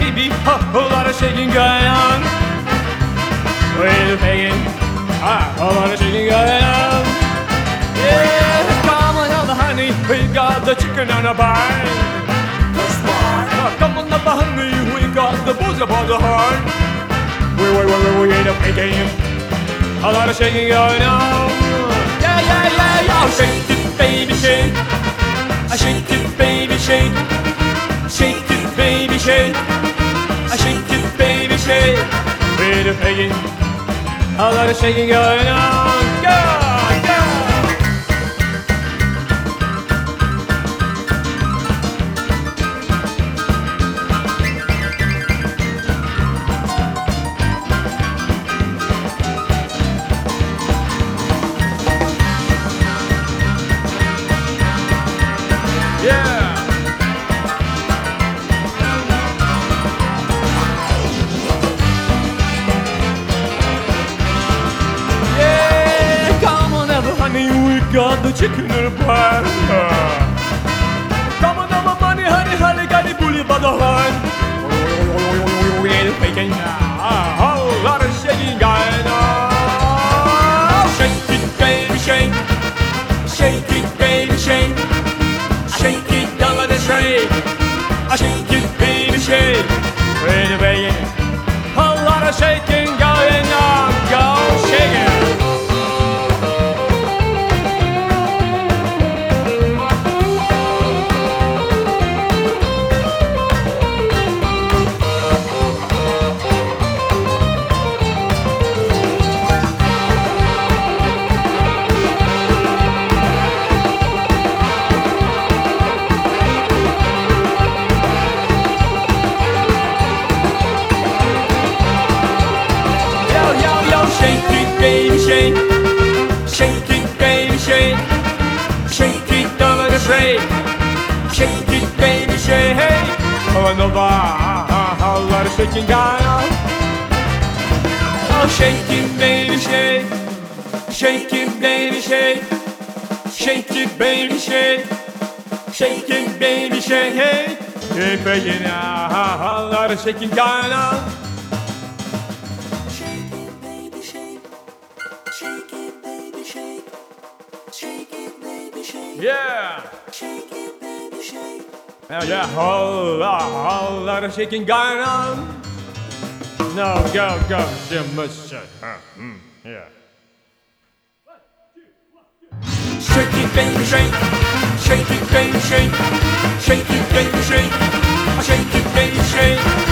baby, a lot of shaking going on. Wait a second, a lot of shaking going on. Yeah, come on over, honey, we got the chicken on the bone. Come on over, honey, we got the booze upon the horn. We ain't a faking, a lot of shaking going on. Yeah, yeah, yeah, yeah, shake it, baby, shake. I shake it, baby, shake. Shake it, baby, shake. I shake it, baby, shake. Wait a second, a lot of shaking going on. Go, go. Yeah. We got the chicken in a pan. Come on over, money, honey, honey, got the bully by the horn. We ain't faking a whole lot of shaking going on. Shake it, baby, shake. Shake it, baby, shake. Shake it, down the shake. Shake it, baby, shake. Wait a minute, a lot of shaking going on. Go shake it. Shake it, baby, shake. Shake it, baby, shake. Shake it, down the shake. Shake it, baby, shake. Oh, no, a lot of shaking going on. Oh, shake it, baby, shake. Shake it, baby, shake. Shake it, baby, shake. Shake it, baby, shake. Hey, baby, a lot of shaking going on. Yeah. Shake it, baby, shake. Yeah, whole lot of shaking going on. No, go, Jim, must shake. Yeah. Shake it, baby, shake. Shake it, baby, shake. Shake it, baby, shake. Shake it, baby, shake.